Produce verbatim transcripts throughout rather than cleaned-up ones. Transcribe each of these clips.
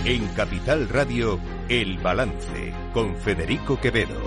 En Capital Radio, El Balance, con Federico Quevedo.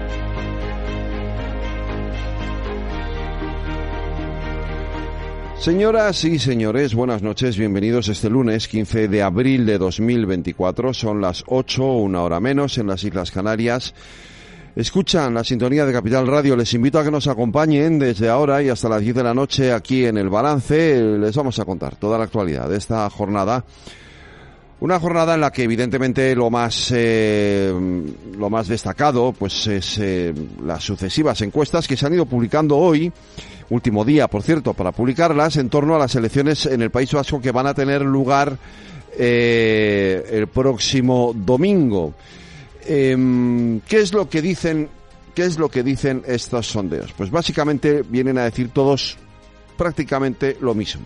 Señoras y señores, buenas noches, bienvenidos este lunes quince de abril de dos mil veinticuatro. Son las ocho, una hora menos, en las Islas Canarias. Escuchan la sintonía de Capital Radio. Les invito a que nos acompañen desde ahora y hasta las diez de la noche aquí en El Balance. Les vamos a contar toda la actualidad de esta jornada. Una jornada en la que evidentemente lo más eh, lo más destacado pues es eh, las sucesivas encuestas que se han ido publicando hoy, último día por cierto para publicarlas, en torno a las elecciones en el País Vasco que van a tener lugar eh, el próximo domingo. Eh, ¿Qué es lo que dicen qué es lo que dicen estos sondeos? Pues básicamente vienen a decir todos prácticamente lo mismo.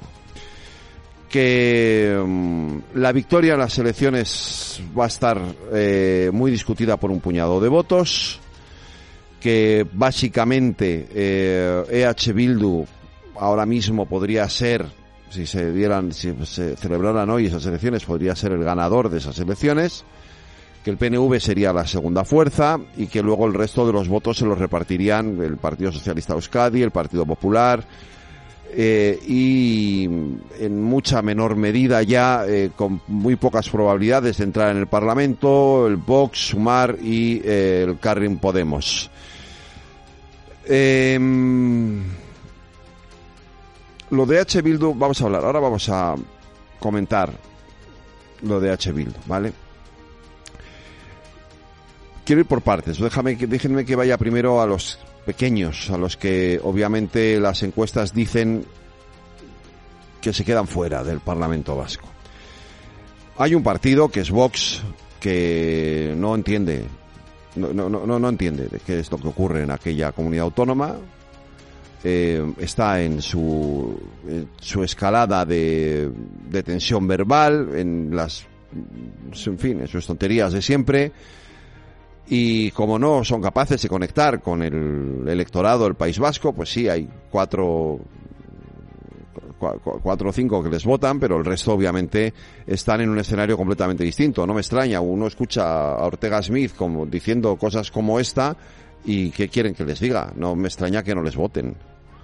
Que um, la victoria en las elecciones va a estar eh, muy discutida por un puñado de votos, que básicamente eh, E H Bildu ahora mismo podría ser, si se dieran, si se celebraran hoy esas elecciones, podría ser el ganador de esas elecciones, que el P N V sería la segunda fuerza y que luego el resto de los votos se los repartirían el Partido Socialista de Euskadi, el Partido Popular, Eh, y en mucha menor medida ya eh, con muy pocas probabilidades de entrar en el Parlamento el Vox, Sumar y eh, el Carrequín Podemos. Eh, lo de H. Bildu, vamos a hablar, ahora vamos a comentar lo de H. Bildu, ¿vale? Quiero ir por partes, déjame, déjenme que vaya primero a los pequeños, a los que obviamente las encuestas dicen que se quedan fuera del Parlamento Vasco. Hay un partido que es Vox que no entiende, no, no, no, no entiende de qué es lo que ocurre en aquella comunidad autónoma. Eh, está en su, en su escalada de, de tensión verbal, en las, en fin, en sus tonterías de siempre. Y como no son capaces de conectar con el electorado del País Vasco, pues sí, hay cuatro, cuatro o cinco que les votan, pero el resto obviamente están en un escenario completamente distinto. No me extraña, uno escucha a Ortega Smith como, diciendo cosas como esta y ¿qué quieren que les diga? No me extraña que no les voten.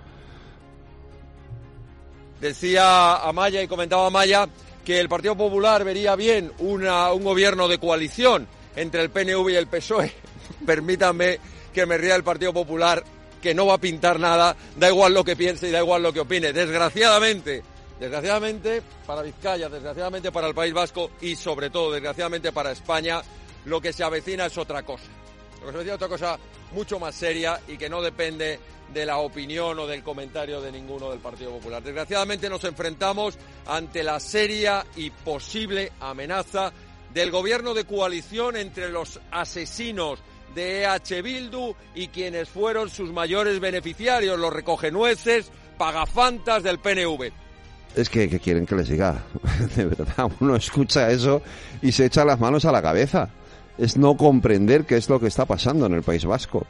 Decía Amaya y comentaba Amaya que el Partido Popular vería bien una, un gobierno de coalición entre el P N V y el P S O E. Permítanme que me ría el Partido Popular, que no va a pintar nada, da igual lo que piense y da igual lo que opine. Desgraciadamente, desgraciadamente para Vizcaya, desgraciadamente para el País Vasco y sobre todo, desgraciadamente para España, lo que se avecina es otra cosa. Lo que se avecina es otra cosa mucho más seria y que no depende de la opinión o del comentario de ninguno del Partido Popular. Desgraciadamente nos enfrentamos ante la seria y posible amenaza del gobierno de coalición entre los asesinos de E H Bildu y quienes fueron sus mayores beneficiarios, los recogenueces, pagafantas del P N V. Es que, ¿qué quieren que les diga? De verdad, uno escucha eso y se echa las manos a la cabeza. Es no comprender qué es lo que está pasando en el País Vasco.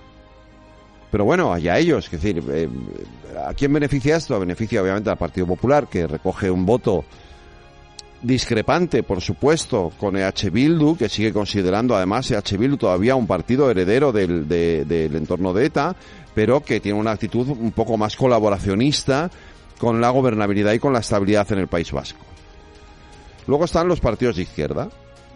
Pero bueno, allá ellos, es decir, eh, ¿a quién beneficia esto? Beneficia obviamente al Partido Popular, que recoge un voto discrepante, por supuesto, con E H Bildu, que sigue considerando además E H Bildu todavía un partido heredero del, de, del entorno de ETA, pero que tiene una actitud un poco más colaboracionista con la gobernabilidad y con la estabilidad en el País Vasco. Luego están los partidos de izquierda.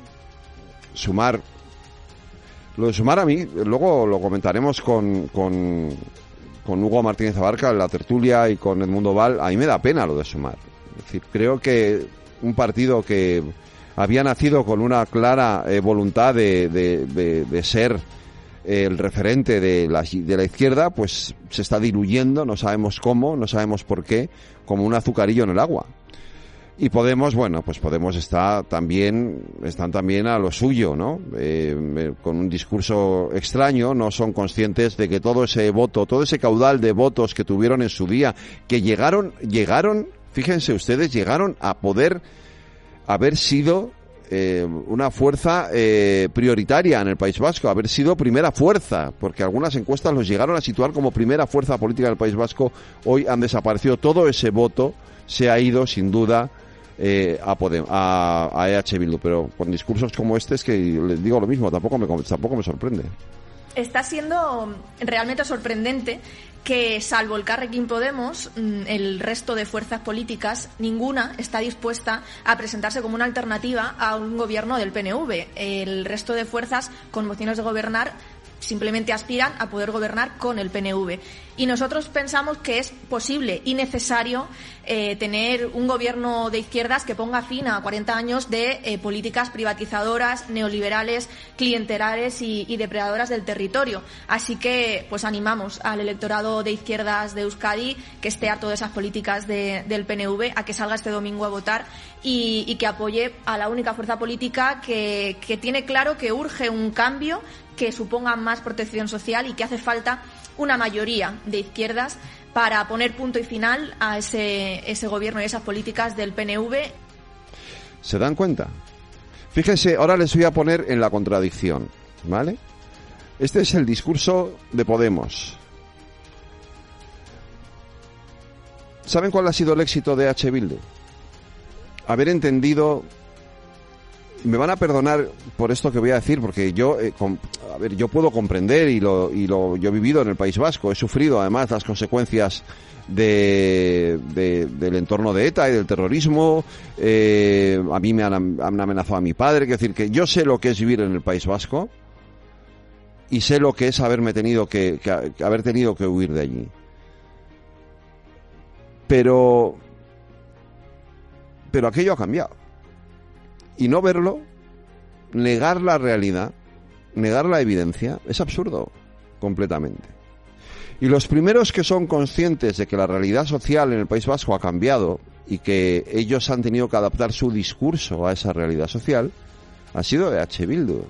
Sumar, lo de Sumar a mí, luego lo comentaremos con, con, con Hugo Martínez Abarca en la tertulia y con Edmundo Val, a mí me da pena lo de Sumar. Es decir, creo que un partido que había nacido con una clara eh, voluntad de, de, de, de ser eh, el referente de la, de la izquierda, pues se está diluyendo, no sabemos cómo, no sabemos por qué, como un azucarillo en el agua. Y Podemos, bueno, pues Podemos está también, están también a lo suyo, ¿no? Eh, con un discurso extraño, no son conscientes de que todo ese voto, todo ese caudal de votos que tuvieron en su día, que llegaron, llegaron, fíjense ustedes, llegaron a poder haber sido eh, una fuerza eh, prioritaria en el País Vasco, haber sido primera fuerza, porque algunas encuestas los llegaron a situar como primera fuerza política del País Vasco. Hoy han desaparecido, todo ese voto se ha ido sin duda eh, a, Podem, a, a E H Bildu, pero con discursos como este es que les digo lo mismo, tampoco me, tampoco me sorprende. Está siendo realmente sorprendente que, salvo el Elkarrekin Podemos, el resto de fuerzas políticas, ninguna está dispuesta a presentarse como una alternativa a un gobierno del P N V. El resto de fuerzas con mociones de gobernar simplemente aspiran a poder gobernar con el P N V. Y nosotros pensamos que es posible y necesario eh, tener un gobierno de izquierdas que ponga fin a cuarenta años de eh, políticas privatizadoras, neoliberales, clientelares y, y depredadoras del territorio. Así que pues animamos al electorado de izquierdas de Euskadi que esté harto de esas políticas de, del P N V a que salga este domingo a votar y, y que apoye a la única fuerza política que, que tiene claro que urge un cambio que suponga más protección social y que hace falta una mayoría de izquierdas para poner punto y final a ese, ese gobierno y esas políticas del P N V. ¿Se dan cuenta? Fíjense, ahora les voy a poner en la contradicción, ¿vale? Este es el discurso de Podemos. ¿Saben cuál ha sido el éxito de E H Bildu? Haber entendido... Me van a perdonar por esto que voy a decir, porque yo, eh, com, a ver, yo puedo comprender y lo, y lo, yo he vivido en el País Vasco, he sufrido además las consecuencias de, de del entorno de ETA y del terrorismo. Eh, a mí me han, han amenazado a mi padre, es decir, que yo sé lo que es vivir en el País Vasco y sé lo que es haberme tenido que, que, que haber tenido que huir de allí. Pero, pero aquello ha cambiado. Y no verlo, negar la realidad, negar la evidencia, es absurdo, completamente. Y los primeros que son conscientes de que la realidad social en el País Vasco ha cambiado y que ellos han tenido que adaptar su discurso a esa realidad social, ha sido E H Bildu.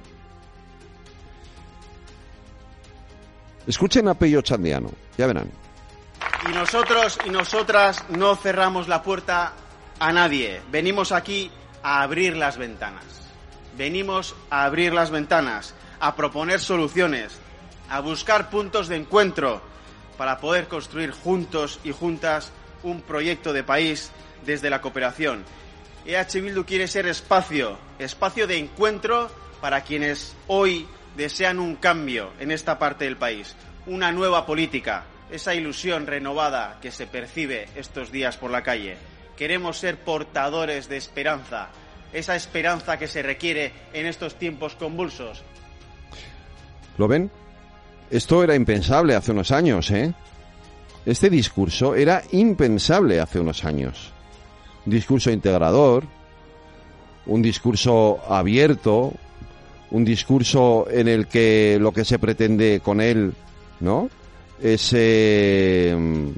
Escuchen a Pello Chandiano, ya verán. Y nosotros y nosotras no cerramos la puerta a nadie. Venimos aquí a abrir las ventanas. Venimos a abrir las ventanas, a proponer soluciones, a buscar puntos de encuentro para poder construir juntos y juntas un proyecto de país desde la cooperación. E H Bildu quiere ser espacio, espacio de encuentro para quienes hoy desean un cambio en esta parte del país, una nueva política, esa ilusión renovada que se percibe estos días por la calle. Queremos ser portadores de esperanza, esa esperanza que se requiere en estos tiempos convulsos. ¿Lo ven? Esto era impensable hace unos años, ¿eh? Este discurso era impensable hace unos años. Un discurso integrador, un discurso abierto, un discurso en el que lo que se pretende con él, ¿no?, es eh,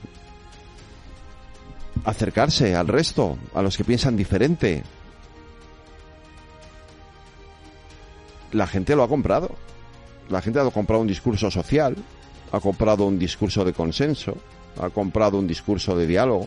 acercarse al resto, a los que piensan diferente. La gente lo ha comprado. La gente ha comprado un discurso social, ha comprado un discurso de consenso, ha comprado un discurso de diálogo.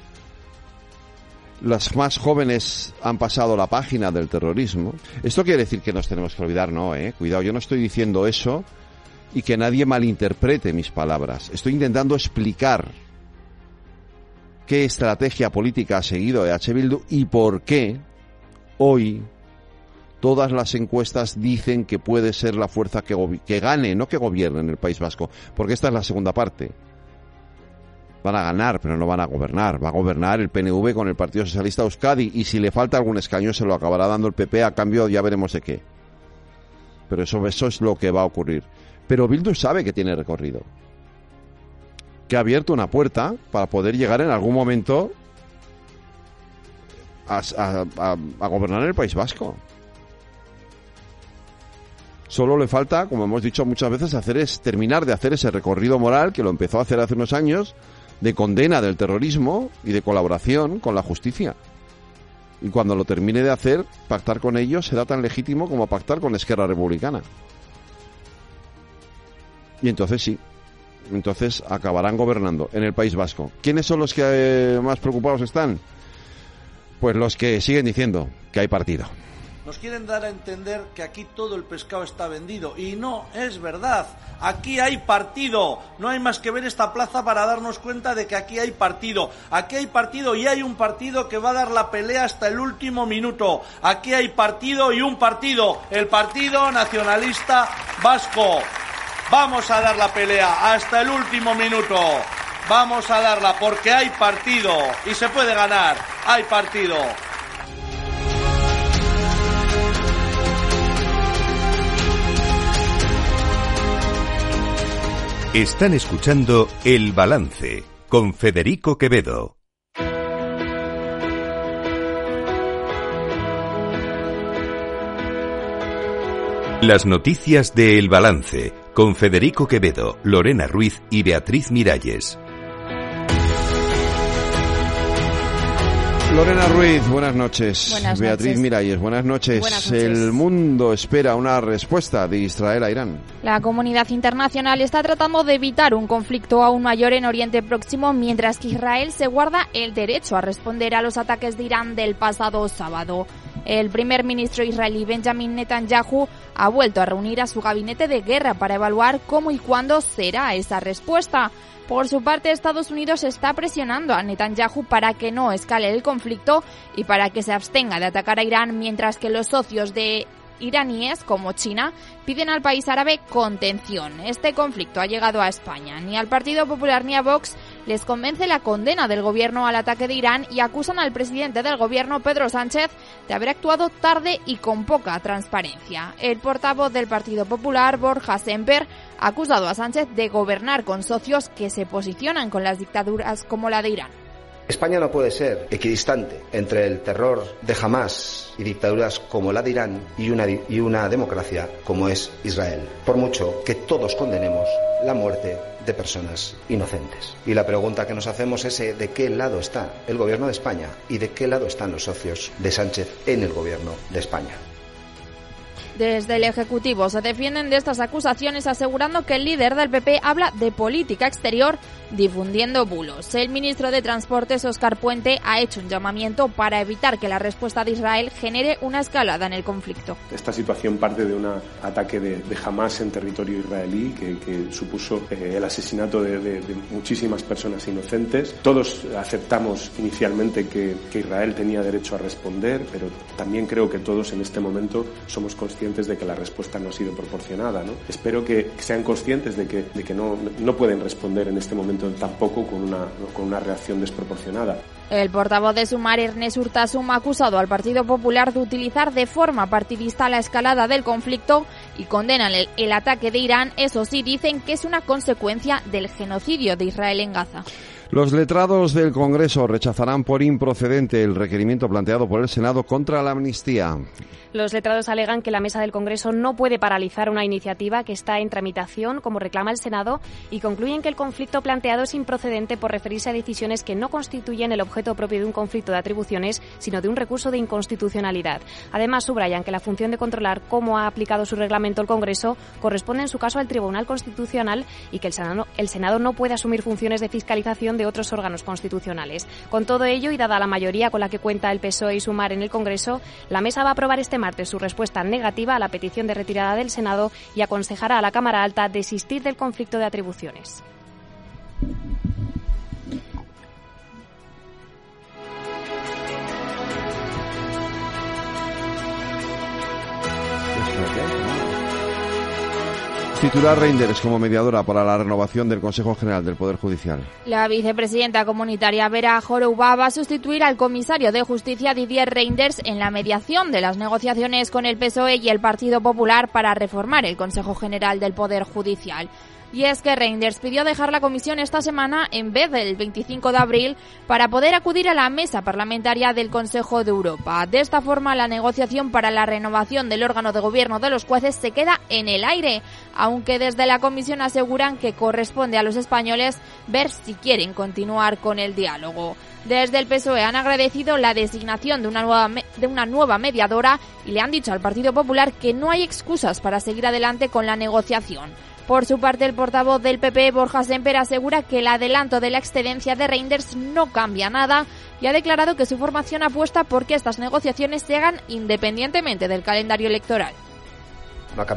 Las más jóvenes han pasado la página del terrorismo. Esto quiere decir que nos tenemos que olvidar, no, eh. Cuidado, yo no estoy diciendo eso y que nadie malinterprete mis palabras. Estoy intentando explicar qué estrategia política ha seguido E H Bildu y por qué hoy todas las encuestas dicen que puede ser la fuerza que, que gane, no que gobierne en el País Vasco, porque esta es la segunda parte. Van a ganar, pero no van a gobernar. Va a gobernar el P N V con el Partido Socialista Euskadi y si le falta algún escaño se lo acabará dando el P P a cambio, ya veremos de qué. Pero eso, eso es lo que va a ocurrir. Pero Bildu sabe que tiene recorrido, que ha abierto una puerta para poder llegar en algún momento a, a, a, a gobernar el País Vasco. Solo le falta, como hemos dicho muchas veces, hacer es terminar de hacer ese recorrido moral que lo empezó a hacer hace unos años, de condena del terrorismo y de colaboración con la justicia. Y cuando lo termine de hacer, pactar con ellos será tan legítimo como pactar con Esquerra Republicana. Y entonces sí, entonces acabarán gobernando en el País Vasco. ¿Quiénes son los que eh, más preocupados están? Pues los que siguen diciendo que hay partido. nos quieren dar a entender que aquí todo el pescado está vendido, y no es verdad. Aquí hay partido, no hay más que ver esta plaza para darnos cuenta de que aquí hay partido. Aquí hay partido y hay un partido que va a dar la pelea hasta el último minuto. Aquí hay partido y un partido, el Partido Nacionalista Vasco. Vamos a dar la pelea hasta el último minuto. Vamos a darla porque hay partido y se puede ganar. Hay partido. Están escuchando El Balance con Federico Quevedo. Las noticias de El Balance con Federico Quevedo, Lorena Ruiz y Beatriz Miralles. Lorena Ruiz, buenas noches. Buenas Beatriz noches. Miralles, buenas noches. Buenas noches. El mundo espera una respuesta de Israel a Irán. La comunidad internacional está tratando de evitar un conflicto aún mayor en Oriente Próximo, mientras que Israel se guarda el derecho a responder a los ataques de Irán del pasado sábado. El primer ministro israelí Benjamin Netanyahu ha vuelto a reunir a su gabinete de guerra para evaluar cómo y cuándo será esa respuesta. Por su parte, Estados Unidos está presionando a Netanyahu para que no escale el conflicto y para que se abstenga de atacar a Irán, mientras que los socios de iraníes, como China, piden al país árabe contención. Este conflicto ha llegado a España. Ni al Partido Popular ni a Vox les convence la condena del gobierno al ataque de Irán y acusan al presidente del gobierno, Pedro Sánchez, de haber actuado tarde y con poca transparencia. El portavoz del Partido Popular, Borja Semper, ha acusado a Sánchez de gobernar con socios que se posicionan con las dictaduras como la de Irán. España no puede ser equidistante entre el terror de Hamás y dictaduras como la de Irán y una, y una democracia como es Israel, por mucho que todos condenemos la muerte de personas inocentes. Y la pregunta que nos hacemos es eh, ¿de qué lado está el gobierno de España y de qué lado están los socios de Sánchez en el gobierno de España? Desde el Ejecutivo se defienden de estas acusaciones, asegurando que el líder del P P habla de política exterior difundiendo bulos. El ministro de Transportes, Óscar Puente, ha hecho un llamamiento para evitar que la respuesta de Israel genere una escalada en el conflicto. Esta situación parte de un ataque de, de Hamás en territorio israelí que, que supuso eh, el asesinato de, de, de muchísimas personas inocentes. Todos aceptamos inicialmente que, que Israel tenía derecho a responder, pero también creo que todos en este momento somos conscientes de que la respuesta no ha sido proporcionada, ¿no? Espero que sean conscientes de que, de que no, no pueden responder en este momento tampoco con una, con una reacción desproporcionada. El portavoz de Sumar, Ernest Urtasun, ha acusado al Partido Popular de utilizar de forma partidista la escalada del conflicto y condenan el, el ataque de Irán. Eso sí, dicen que es una consecuencia del genocidio de Israel en Gaza. Los letrados del Congreso rechazarán por improcedente el requerimiento planteado por el Senado contra la amnistía. Los letrados alegan que la Mesa del Congreso no puede paralizar una iniciativa que está en tramitación, como reclama el Senado, y concluyen que el conflicto planteado es improcedente por referirse a decisiones que no constituyen el objeto propio de un conflicto de atribuciones, sino de un recurso de inconstitucionalidad. Además, subrayan que la función de controlar cómo ha aplicado su reglamento el Congreso corresponde en su caso al Tribunal Constitucional y que el Senado, el Senado no puede asumir funciones de fiscalización de otros órganos constitucionales. Con todo ello, y dada la mayoría con la que cuenta el P S O E y Sumar en el Congreso, la Mesa va a aprobar este martes su respuesta negativa a la petición de retirada del Senado y aconsejará a la Cámara Alta desistir del conflicto de atribuciones. Titular Reinders como mediadora para la renovación del Consejo General del Poder Judicial. La vicepresidenta comunitaria Vera Jourová va a sustituir al comisario de Justicia Didier Reinders en la mediación de las negociaciones con el P S O E y el Partido Popular para reformar el Consejo General del Poder Judicial. Y es que Reinders pidió dejar la comisión esta semana en vez del veinticinco de abril para poder acudir a la mesa parlamentaria del Consejo de Europa. De esta forma, la negociación para la renovación del órgano de gobierno de los jueces se queda en el aire, aunque desde la comisión aseguran que corresponde a los españoles ver si quieren continuar con el diálogo. Desde el P S O E han agradecido la designación de una nueva me- de una nueva mediadora y le han dicho al Partido Popular que no hay excusas para seguir adelante con la negociación. Por su parte, el portavoz del P P, Borja Semper, asegura que el adelanto de la excedencia de Reinders no cambia nada y ha declarado que su formación apuesta por que estas negociaciones se hagan independientemente del calendario electoral.